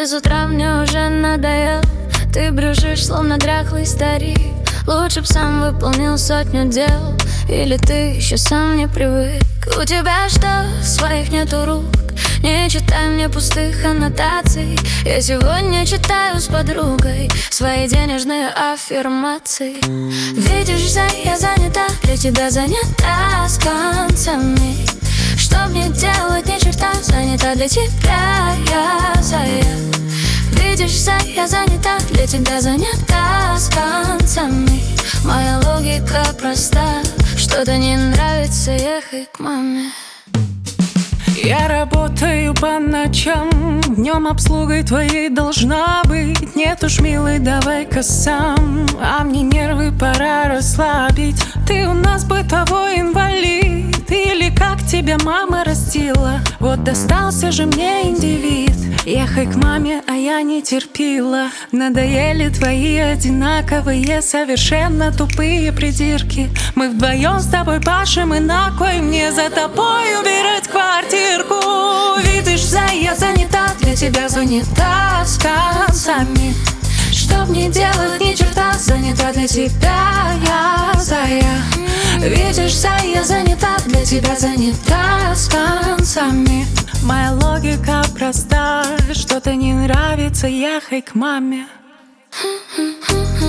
с утра мне уже надоел. Ты брюшишь, словно дряхлый старик. Лучше б сам выполнил сотню дел. Или ты еще сам не привык? У тебя что, своих нету рук? Не читай мне пустых аннотаций. Я сегодня читаю с подругой свои денежные аффирмации. Видишь, я занята, для тебя занята с концами. Что мне делать, ни черта, занята для тебя я, зая. Видишь, я занята, для тебя занята с концами. Моя логика проста, что-то не нравится, ехай к маме. Я работаю по ночам, днем обслугой твоей должна быть. Нет уж, милый, давай-ка сам, а мне нервы пора расслабить. Ты у нас бытовой инвалид, или как тебя мама растила? Вот достался же мне индивид. Ехай к маме, а я не терпила. Надоели твои одинаковые, совершенно тупые придирки. Мы вдвоем с тобой пашем, и на кой мне за тобой убирать квартирку? Видишь, я занята, для тебя занята с концами. Что мне делать, ни черта, занята для тебя я, зая. Видишь, я занята, для тебя занята с концами. Моя логика проста, что-то не нравится, ехай к маме.